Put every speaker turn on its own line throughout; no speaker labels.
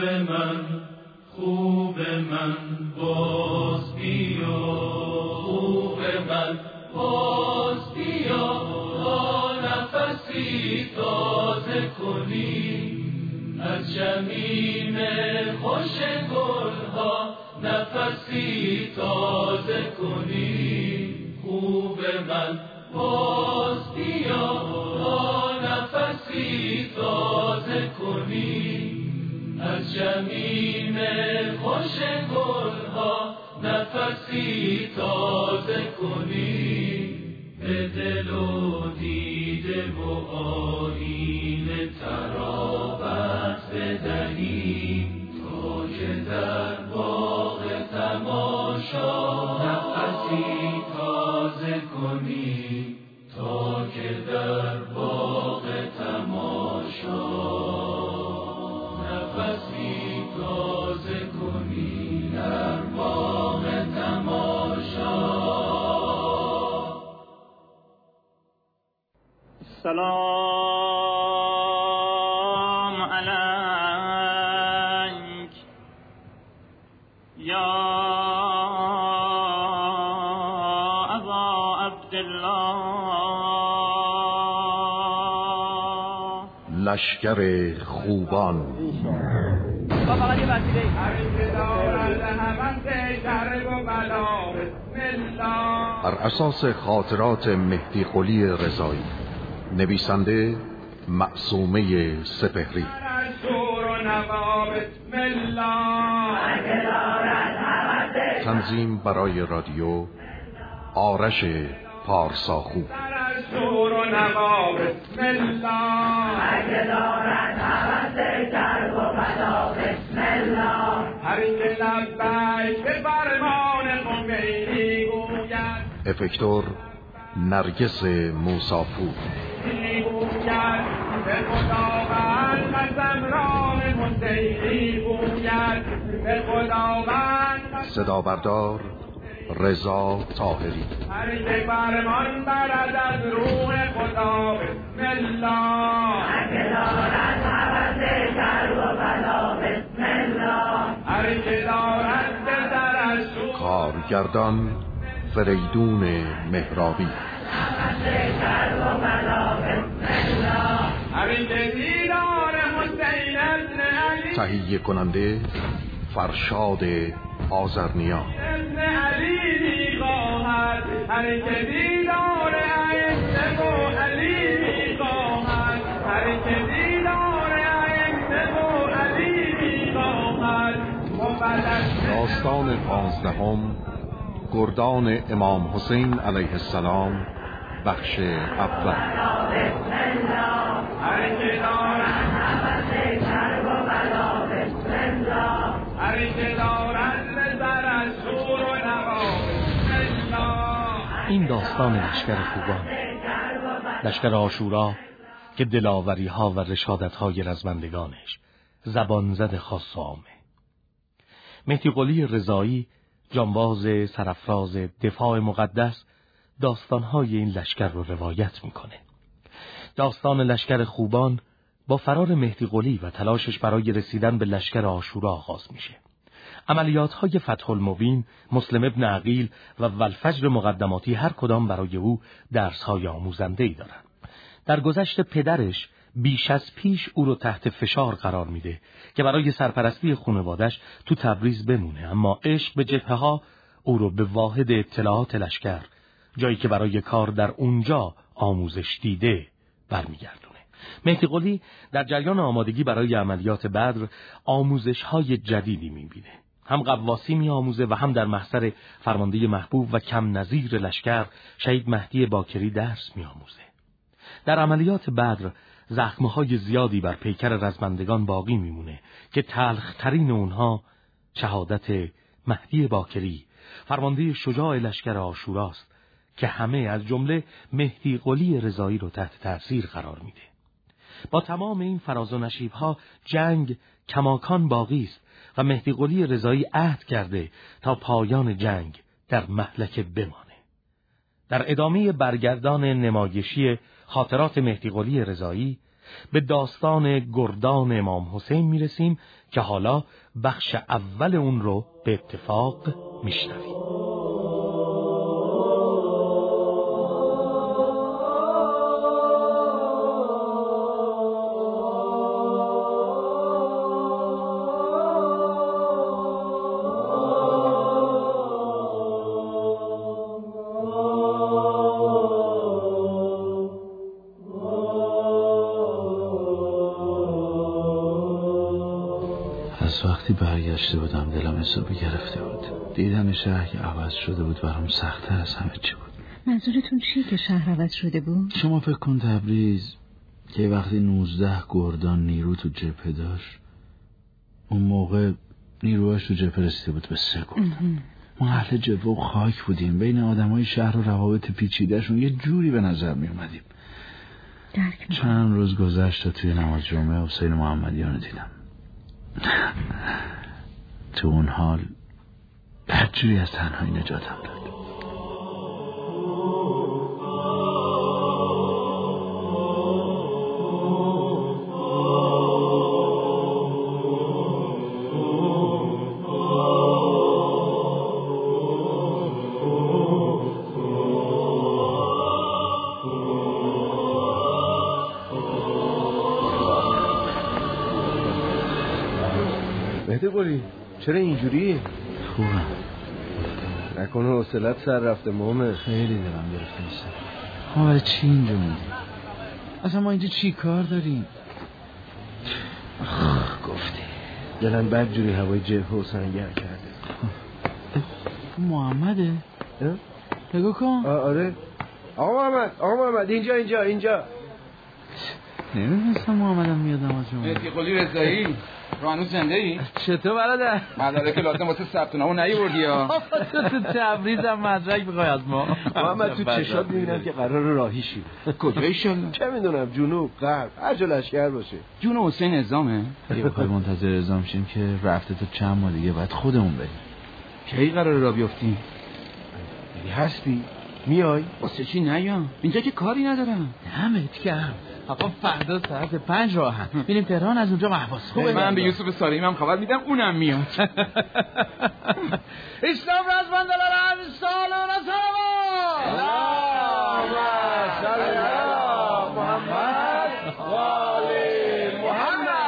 من خوب من باز بیا، خوب من باز بیا، تا نفسی تازه کنی از شمیم خوش گلها، نفسی تازه کنی. خوب من باز بیا، تا نفسی تازه کنی از شمیم خوش گلها، نفسی تازه کنی. به دل و دیده و آیینه ترابت بدهی، تا که در باغ تماشا نفسی تازه کنی، تا که در باغ تماشا نفسی تازه کنی، در باغ تماشا.
سلام علیک یا ابا عبدالله.
لشکر خوبان بر اساس خاطرات مهدی قلی رضایی، نویسنده معصومه سپهری، تنظیم برای رادیو آرش پارساخو. افکتور نرگس موسافور. صدا بردار رضا طاهری.
هر که فرمان برد از روح خدا، بسم الله. هر که دارد هوس شر و بلا، بسم الله. هر که دارد به سرش
کارگردان فریدون مهرابی.
هوس شر و بلا، بسم الله. هر که دیدار حسین ابن علی،
تهیه کننده فرشاد آذرنیا.
ابن علی می‌خواهد، هر که دیدار ائمه و علی می‌خواهد، هر که دیدار ائمه و علی می‌خواهد.
داستان 15 گردان امام حسین علیه السلام، بخش اول.
هر که دارد هوس شر و بلا، بسم الله. هر که دارد به سرش شور و نوا، بسم الله.
این داستان لشکر خوبان، لشکر عاشورا که دلاوری ها و رشادت های رزمندگانش زبان زد خاص و عامه. مهدی قلی رضایی، جانباز سرافراز دفاع مقدس، داستانهای این لشکر رو روایت میکنه. داستان لشکر خوبان با فرار مهدی قلی و تلاشش برای رسیدن به لشکر عاشورا آغاز میشه. عملیات‌های فتح المبین، مسلم ابن عقیل و والفجر مقدماتی هر کدام برای او درس‌های آموزنده‌ای دارند. در گذشت پدرش بیش از پیش او رو تحت فشار قرار میده که برای سرپرستی خانواده‌اش تو تبریز بمونه، اما عشق به جبهه‌ها او رو به واحد اطلاعات لشکر، جایی که برای کار در اونجا آموزش دیده، برمیگردونه. مهدی قلی در جریان آمادگی برای عملیات بدر آموزش‌های جدیدی می‌بینه. هم قواسی می‌آموزه و هم در محضر فرمانده محبوب و کم نظیر لشکر شهید مهدی باکری درس می‌آموزه. در عملیات بدر زخم‌های زیادی بر پیکر رزمندگان باقی میمونه که تلخ‌ترین اونها شهادت مهدی باکری، فرمانده شجاع لشکر عاشوراست که همه از جمله مهدی قلی رضایی رو تحت تأثیر قرار میده. با تمام این فراز و نشیب‌ها جنگ کماکان باقی است و مهدی قلی رضایی عهد کرده تا پایان جنگ در مهلکه بمانه. در ادامه برگردان نمایشی خاطرات مهدی قلی رضایی به داستان گردان امام حسین میرسیم که حالا بخش اول اون رو به اتفاق میشنویم.
وقتی برگشته بودم دلم حسابی گرفته بود. دیدن شهر که عوض شده بود برام سخت‌تر از همه چی بود.
منظورتون چیه که شهر عوض شده بود؟
شما فکر کن تبریز که وقتی 19 گردان نیرو تو جبهه داشت، اون موقع نیروهاش تو جبهه رسیده بود به 3 گردان. ما اهل جبهه و خاک بودیم، بین آدمای شهر و روابط پیچیده‌شون یه جوری به نظر می اومدیم. چند روز گذشت توی نماز جمعه حسین محمدیان دیدم. تو اون حال بدجوری از تنهایی نجاتم داد.
چرا اینجوری؟
خوبم.
نکنه حوصله‌ات سر رفته مامه.
خیلی دلم گرفته میشه. ما برای چی اینجا موندیم؟ اصلا ما اینجا چی کار داریم؟
گفتی دلم بدجوری هوای جبهه و سنگر کرده.
محمده؟ نگاه کن.
آره آقا محمد اینجا
نمیدونستم محمدم میاد نماز جمعه.
مهدی قلی رضایی رو هنوز زنده ای؟
چطور برادر؟
مدرک لازم واسه ثبت نامو نیاوردی ها؟
تو تبریزم مدرک بخوای از ما.
محمد تو چشات میبینم که قرار راهی شی.
کجا ایشالله؟
چه میدونم، جنوب، غرب، هر جا لشکر باشه.
جون حسین نظامه؟
اگه بخوای منتظر نظام شیم که رفته تو چند ماه دیگه بعد خودمون بریم.
کی قراره راه بیافتیم؟
هستی؟ میای؟
واسه چی نیام؟ اینجا که کاری ندارم.
همت کرد. آقا فردا ساعت 5 راهن میریم تهران، از اونجا محواس.
خوبه من به یوسف ساریم هم خبر میدم اونم میاد.
اسلام رزمند دلارم سالون سلام
محمد والی محمد.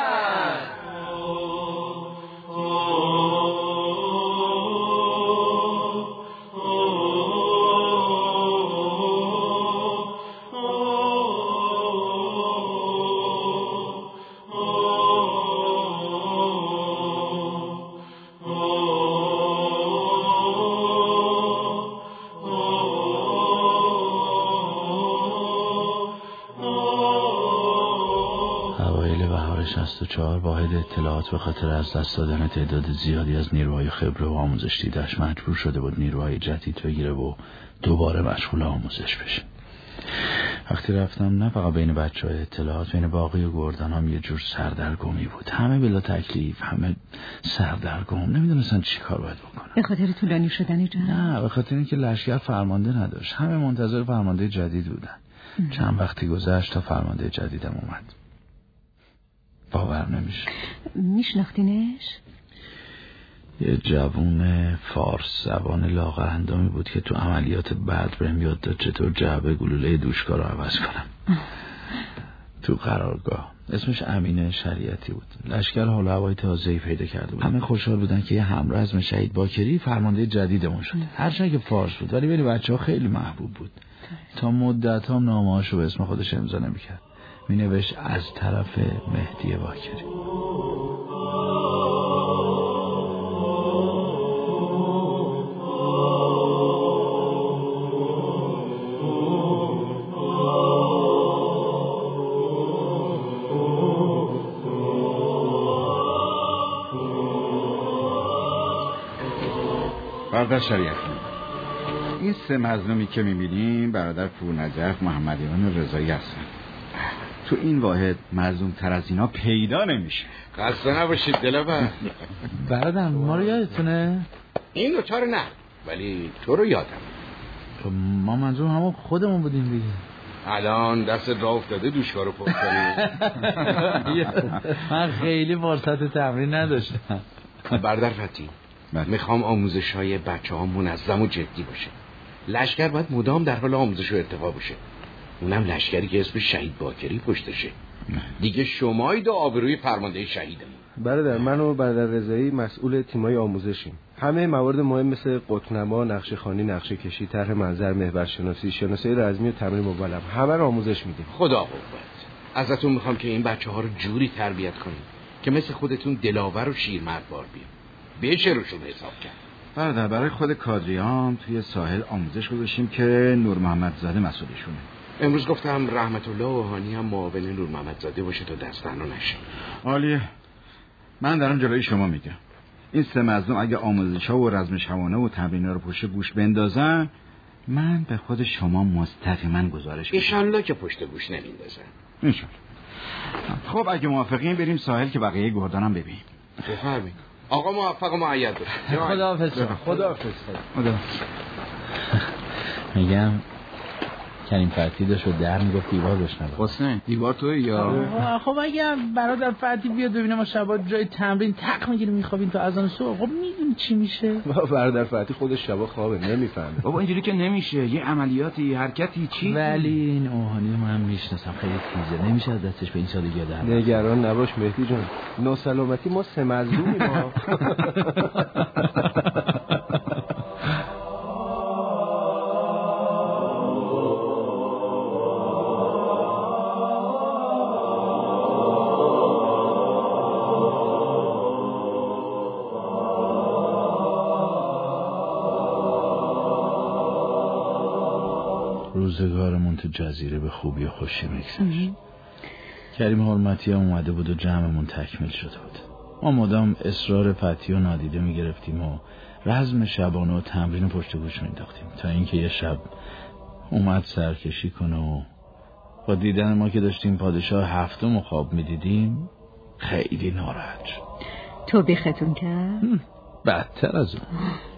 اوایل بهار 64 واحد اطلاعات به خاطر از دست دادن تعداد زیادی از نیروهای خبره و آموزش دیدش مجبور شده بود نیروهای جدید بگیره و دوباره مشغول آموزش بشه. وقتی رفتم نه فقط بین بچه‌های اطلاعات، بین باقی و گردان هم یه جور سردرگمی بود. همه بلا تکلیف، همه سردرگم، نمیدونستن چی کار باید بکنن.
به خاطر طولانی شدن جنگ؟
نه، به خاطر اینکه لشکر فرمانده نداشت. همه منتظر فرمانده جدید بودن. چند وقتی گذشت تا فرمانده جدیدم اومد. باور نمیشه.
میشناختینش؟
یه جوون فارس زبان لاغرندامی بود که تو عملیات بدر بهم یاد داد چطور جعبه گلوله دوشکا رو عوض کنم. تو قرارگاه. اسمش امین شریعتی بود. لشکر حال و هوای تازه‌ای پیدا کرده بود. همه خوشحال بودن که یه همرزم شهید باکری فرمانده جدیدمون شد. هرچند که فارس بود ولی بین بچه‌ها خیلی محبوب بود. تا مدت هم نامه‌هاشو به اسم خودش امضا نمی‌کرد. مینوشت از طرف مهدی باکری.
برادر شریعتی، این 3 مظلومی که میبینیم برادر پورنجف محمدیان رضایی هستن. تو این واحد مظلوم تر از اینا پیدا نمیشه.
خسته نباشید دلبر.
برادر ما رو یادتونه؟
این دوتا رو نه، ولی تو رو یادم.
ما منظور همون خودمون بودیم دیگه.
الان دست راه افتاده دوشکارو پر کنی.
من خیلی فرصت تمرین نداشتم.
برادر فتی، میخوام آموزش‌های بچه‌ها منظم و جدی باشه. لشکر باید مدام در حال آموزش و ارتقا باشه. اونم لشکری که اسم شهید باکری پشتشه. دیگه شمایید و آبروی فرمانده شهیدمون.
برادر، من و برادر رضایی مسئول تیمای آموزشیم. همه موارد مهم مثل قطب‌نما، نقشه خوانی، نقشه کشی، طرح منظر، محورشناسی، شناسایی رزمی و تمرین مبلغ همه رو آموزش میدیم.
خدا قوت. ازتون میخوام که این بچه‌ها رو جوری تربیت کنید که مثل خودتون دلاور و شیرمردبار بیان. بشه روشون حساب کرد.
برادر، برای خود کادریام توی ساحل آموزش گذاشتیم که نور محمدزاده مسئولشونه.
امروز گفتم رحمت الله اوهانی هم معاون نور محمدزاده باشه تا دست تنها نشه.
عالیه. من دارم جلوی شما میگم. این 3 مظلوم اگه آموزش‌ها و رزم شبانه و تمرین‌ها رو پشت گوش بندازن، من به خود شما مستقیما گزارش میدم.
انشالله که پشت گوش نمیندازن.
انشالله. خب اگه موافقین بریم ساحل که بقیه گردانم ببینیم.
بفرمایید. آقا موفق و معید باشه.
خداحافظ.
خداحافظ.
میگم کریم فتی داشت و در میگفت دیوار بشنوه.
حسین دیوار توی یا؟
خب اگه برادر فتی بیاد ببینه ما شبا جای تمرین تق میگیریم میخوابیم تا اذان صبح، خب میدونی چی میشه؟
برادر فتی خودش شبا خوابه نمیفهمه.
بابا اینجوری که نمیشه. یه عملیاتی، حرکتی، چی؟
ولی این اوهانی من میشناسم، خیلی تیزه، نمیشه از دستش به این سادگی در.
نگران نباش مهدی جان، ناسلامتی ما 3 مظلومیم ما.
روزگارمون تو جزیره به خوبی و خوشی میگذشت. کریم حرمتی هم اومده بود و جمعمون تکمیل شده بود. ما مدام اصرار فتی و نادیده میگرفتیم و رزم شبانه و تمرین پشت گوش مینداختیم تا اینکه یه شب اومد سرکشی کنه و با دیدن ما که داشتیم پادشاه 7 خواب میدیدیم خیلی ناراحت شد.
تو بیختون کرد؟
بدتر از اون.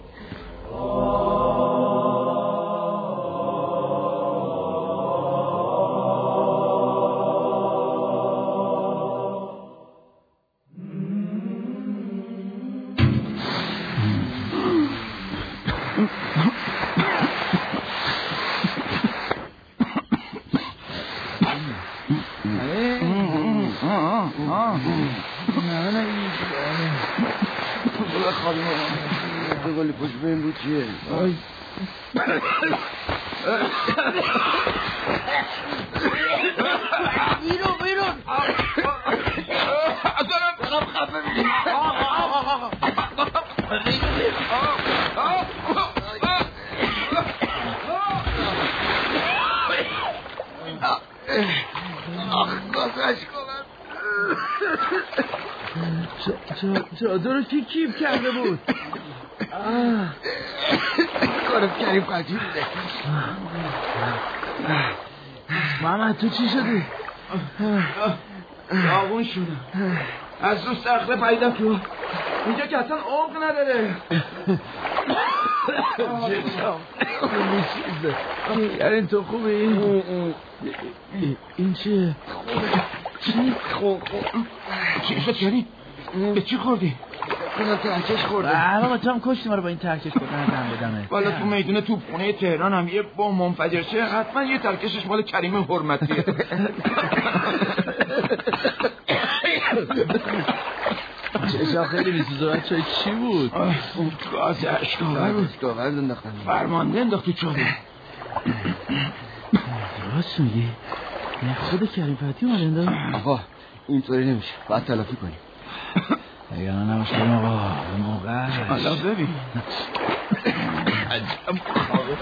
چادر کی کیف کرده بود؟
کارم کریم فتی بوده.
محمد تو چی شدی؟ داغون شدم، از رو صخره پریدم تو. اینجا که اصلا عمق نداره. یعنی تو خوبی؟ این چیه؟ چی؟ چی شد کریم؟ به چی خوردی؟
کنم ترکش خورده.
بابا تو هم کشتی ما رو با این ترکش خوردن دم بدمه.
والا تو میدون توپخونه تهران هم یه بمب منفجر شه حتما یه ترکشش مال کریم حرمتیه.
چشا خیلی میسوزه. بچه چی بود؟
گاز اشکاور بود. فرمانده انداخت تو چادر.
راست میگی؟ نه خود کریم فتی اومد انداخت؟
آقا اینطوری نمیشه، باید تلافی کنیم.
اگر نباشتیم آقا به موقع.
حالا ببین عجب خوابه.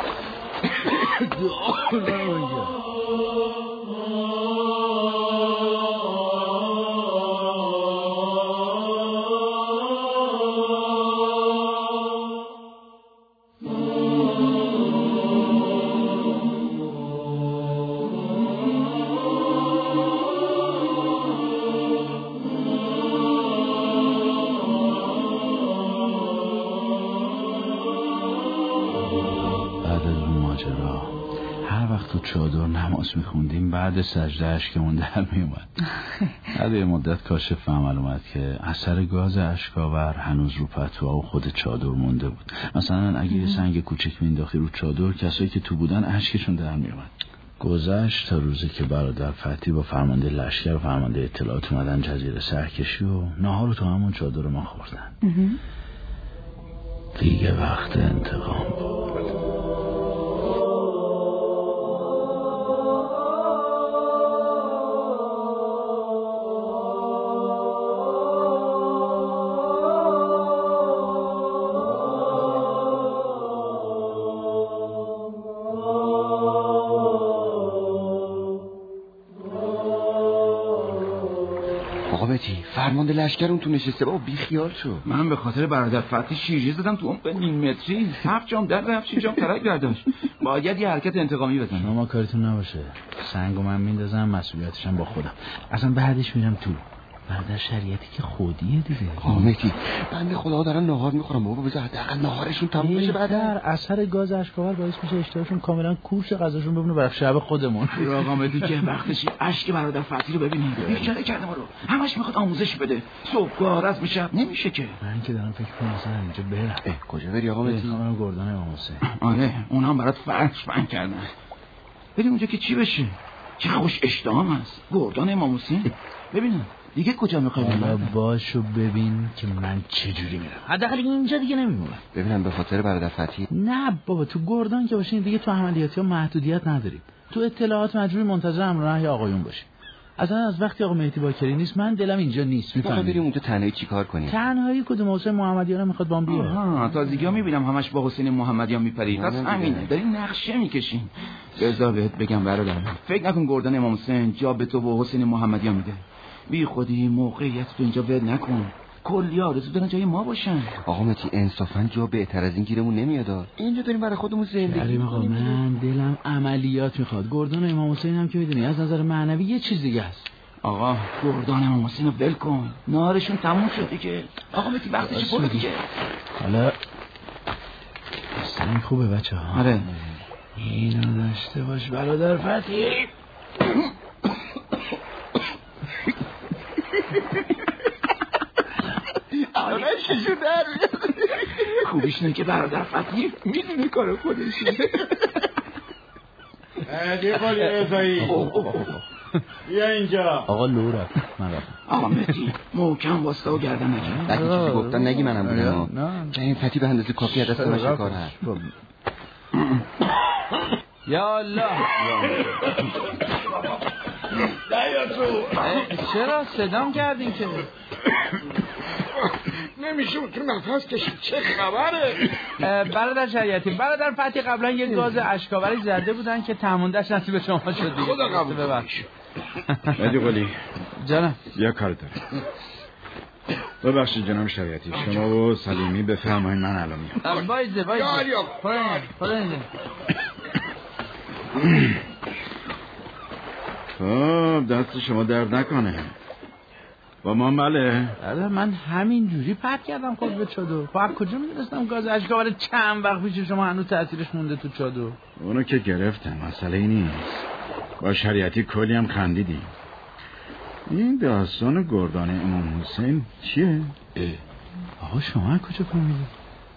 چادر نماز میخوندیم بعد سجده اشکمون در میومد. بعد یه مدت کاشف عمل اومد که اثر گاز اشکاور هنوز رو پتوها و خود چادر مونده بود. مثلا اگه یه سنگ کوچک مینداختی رو چادر، کسایی که تو بودن اشکشون در میومد. گذشت تا روزی که برادر فتحی با فرمانده لشکر و فرمانده اطلاعات اومدن جزیره سرکشی و نهار رو تو همون چادر ما خوردن. دیگه وقت انتقام بود.
فرمانده لشکر اون تو نشسته با بی خیال شو.
من به خاطر برادر فتحی شیرجه زدم تو اون به نیم متری. 7 جام در رفت، 6 جام ترک برداشت. باید یه حرکت انتقامی بزنم.
شما کارتون نباشه. سنگو من میندازم، مسئولیتشم با خودم. اصلا بعدش میرم تو. برادر شریعتی که خودیه دیگه.
حامدی بنده خدا دارن ناهار میخورم بابا، بذار حداقل ناهارشون تموم بشه. بعد
اثر گاز اشکاور باعث میشه اشتهاشون کاملا کورش غذاشون ببینه برای شب خودمون.
حامدی که وقتش اشک برادر فتحی رو ببینید. بیچاره کرده ما رو. همش میخواد آموزش بده. صبح از میشب نمیشه که.
من که دارم فکر کنم مثلا اینجا برم.
کجا بری آقا مهدی؟
من گردان امام حسین.
آره اونها هم برات فرش بند کردن. بریم اونجا که چی بشه؟ چه خوش اشتهام هست. گردان امام حسین. ببینم دیگه کجا میخوای بریم؟
باشو ببین که من چجوری میرم. حداقل اینجا دیگه نمیمونم.
ببینم به خاطر برادر فتحی.
نه بابا، تو گردان که باشین دیگه تو عملیاتی ها محدودیت نداریم. تو اطلاعات مجبوری منتظر امر نهی آقایون باشی. اصلا از وقتی آقا مهدی باکری نیست من دلم اینجا نیست.
میفهمی بریم اونجا تنهایی چیکار کنیم؟
تنهایی کدوم؟ حسین محمدیان میخواد بام بیاد.
تازگی‌ها میبینم همش با حسین محمدیان میپری. پس همینه دارین نقشه میکشین. بذار بهت بگم برادر، فکر نکن گردان امام حسین جا به تو و حسین محمدیان میده. بی خودی موقعیت تو اینجا ول نکن. کلی آرزو دارن جای ما باشن.
آقا مهدی انصافا جا بهتر از این گیرمون نمیاد. اینجا داریم برای خودمون زندگی
میکنیم. من دلم عملیات میخواد. گردان امام حسین هم که میدونی از نظر معنوی یه چیز دیگه است.
آقا گردان امام حسین رو ول کن. نهارشون تموم شد دیگه. آقا مهدی وقتش برو دیگه.
حالا سنگ خوبه بچه‌ها.
آره
اینو داشته باش برادر فتحی.
آره چشو در
خوبیش نه که برادر فتحی میدونه کار خودشه.
دیگه رضایی بیا اینجا.
آقا لورا من رفتم.
آقا مهدی محکم واسطه و گردن نگیر.
اگه چیزی گفتن نگی منم بودم. نه این فتحی به اندازه کافی از دست من شکار هست.
یا الله. چرا صدام کردین که
نمیشه تو نفس کشید؟ چه خبره؟
برادر شریعتی، برادر فتحی قبلا یه گاز اشکاوری زده بودن که تموندش نصیب شما شد دیگه.
خدا قبول
ببخش.
مهدی قلی
جانم
یه کار دارم. ببخشید جناب شریعتی، شما و سلیمی بفرمایید من الان میام.
وایزه
خب دست شما درد نکنه. با ما بله.
من همین جوری پرت کردم خود به چادر. خب کجا میدونستم گاز اشکاور چند وقت پیش شما هنوز تاثیرش مونده تو چادر؟
اونو که گرفتم، مسئله ای نیست. با شریعتی کلی هم خندیدیم. این داستان گردان امام حسین چیه؟
آقا شما کجا فهمیدید؟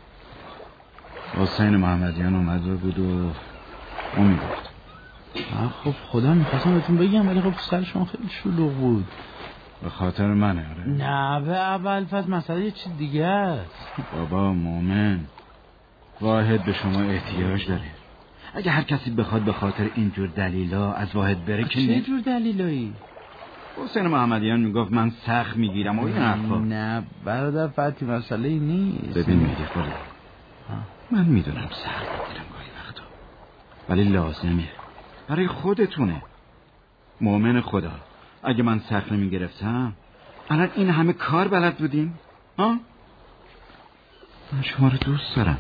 حسین محمدیان اومده بود و اون میگفت.
خب خدا میخواستم بهتون بگم ولی خب سر شما خیلی شلوغ بود.
به خاطر منه. آره
نه به اول فصل مسئله یه چیز دیگه است.
بابا مومن واحد به شما احتیاج داره. اگه هر کسی بخواد به خاطر اینجور دلیلا از واحد بره که
چه جور دلیلایی؟
حسین محمدیان میگفت من سخت میگیرم و این حرفا.
نه برادر فتحی مسئله ای نیست.
ببین میگه خودت من میدونم سخت میگیرم گاهی وقتا ولی لازمه برای خودتونه. مومن خدا اگه من سخت نمیگرفتم الان این همه کار بلد بودیم ها؟ من شما رو دوست دارم.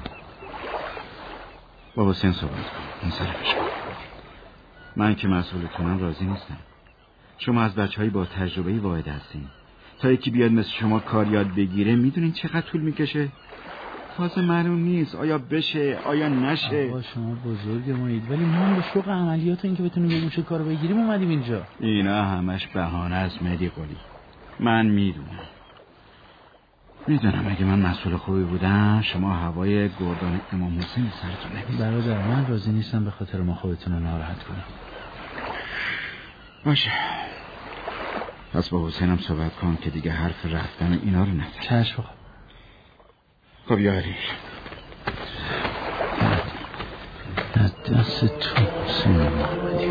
با حسین صحبت کن این صرفش کن. من که مسئولتونم راضی نیستم. شما از بچه‌های با تجربه واحد هستین. تا یکی بیاد مثل شما کار یاد بگیره میدونین چقدر طول میکشه؟ فاز معلوم نیست آیا بشه آیا نشه.
آقا شما بزرگ مایید، ولی ما به شوق عملیات این که بتونیم به گوشه کارو بگیریم اومدیم اینجا.
اینا همش بهانه است مهدی قلی. من میدونم اگه من مسئول خوبی بودم شما هوای گردان امام حسین سرتون نمی‌زد.
برادر من راضی نیستم به خاطر ما خودتون رو ناراحت کنم.
باشه، پس با حسینم صحبت کن که دیگه حرف رفتن اینا رو نزن.
چشم.
خب یاری
دست تو حسین محمدی.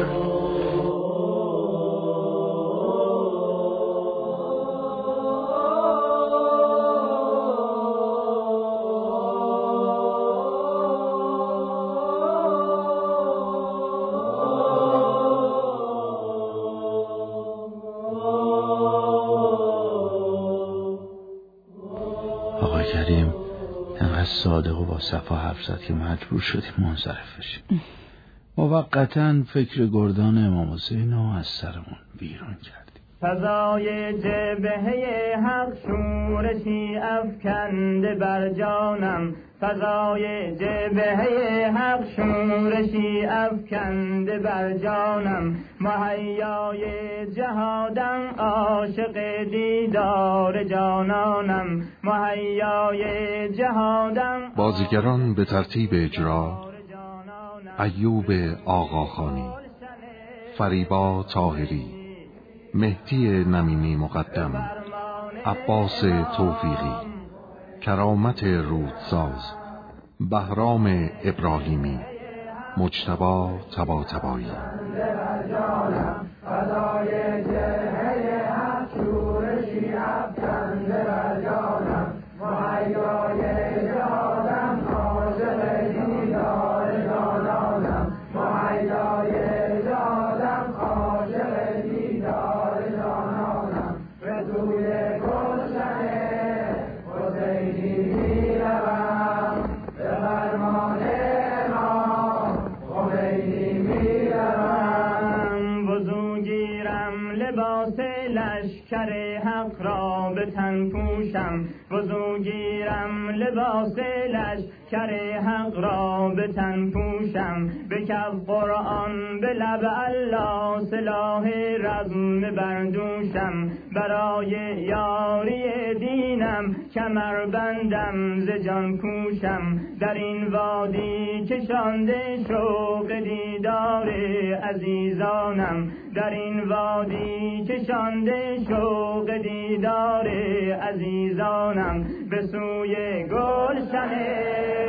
آقا کریم انقدر صادق و با صفا حرف زد که مجبور شدیم منصرف بشیم. موقتاً فکر گردان امام حسین رو از سرمون بیرون کردیم.
فضای جبهه حق شورشی افکنده بر جانم، فضای جبهه حق شورشی افکنده بر جانم، مهیای جهادم عاشق دیدار جانانم، مهیای جهادم.
بازیگران به ترتیب اجرا: ایوب آقاخانی، فریبا طاهری، مهدی نمیمی مقدم، عباس توفیقی، کرامت رودساز، بهرام ابراهیمی، مجتبی طباطبایی.
لشکر حق را به تن پوشم، وضو گیرم لباس لشکر حق را به تن پوشم، به کف قرآن به لب الله سلاح رزم بردوشم، برای یاری دینم کمر بندم ز جان کوشم، در این وادی کشانده شوق دیدار عزیزانم، در این وادی کشانده شوق دیدار عزیزانم، به سوی گلشن